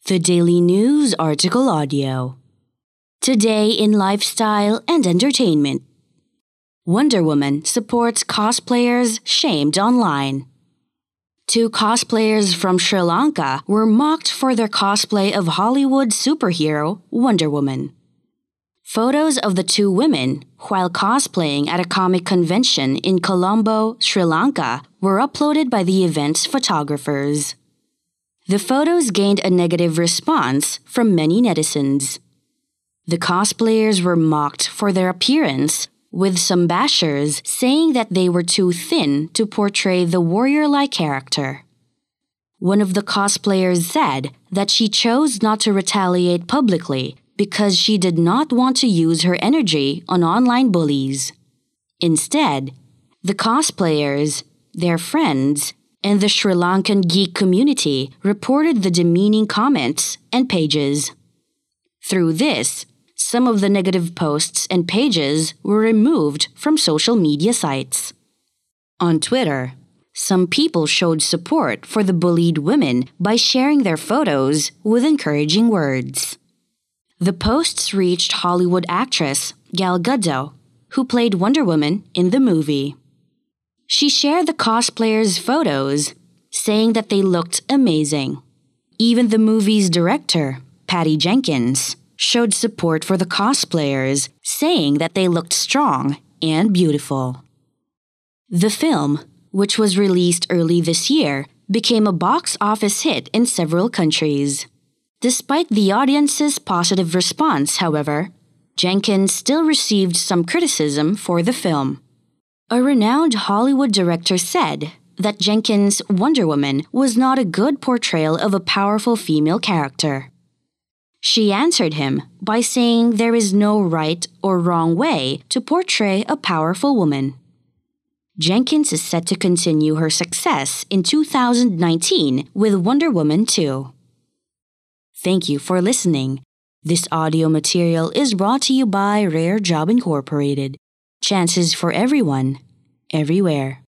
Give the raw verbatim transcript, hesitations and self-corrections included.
The Daily News Article Audio. Today in Lifestyle and Entertainment. Wonder Woman supports cosplayers shamed online. Two cosplayers from Sri Lanka were mocked for their cosplay of Hollywood superhero Wonder Woman. Photos of the two women, while cosplaying at a comic convention in Colombo, Sri Lanka, were uploaded by the event's photographers. The photos gained a negative response from many netizens. The cosplayers were mocked for their appearance, with some bashers saying that they were too thin to portray the warrior-like character. One of the cosplayers said that she chose not to retaliate publicly because she did not want to use her energy on online bullies. Instead, the cosplayers, their friends, and the Sri Lankan geek community reported the demeaning comments and pages. Through this, some of the negative posts and pages were removed from social media sites. On Twitter, some people showed support for the bullied women by sharing their photos with encouraging words. The posts reached Hollywood actress Gal Gadot, who played Wonder Woman in the movie. She shared the cosplayers' photos, saying that they looked amazing. Even the movie's director, Patty Jenkins, showed support for the cosplayers, saying that they looked strong and beautiful. The film, which was released early this year, became a box office hit in several countries. Despite the audience's positive response, however, Jenkins still received some criticism for the film. A renowned Hollywood director said that Jenkins' Wonder Woman was not a good portrayal of a powerful female character. She answered him by saying there is no right or wrong way to portray a powerful woman. Jenkins is set to continue her success in two thousand nineteen with Wonder Woman two. Thank you for listening. This audio material is brought to you by Rare Job Incorporated. Chances for everyone, everywhere.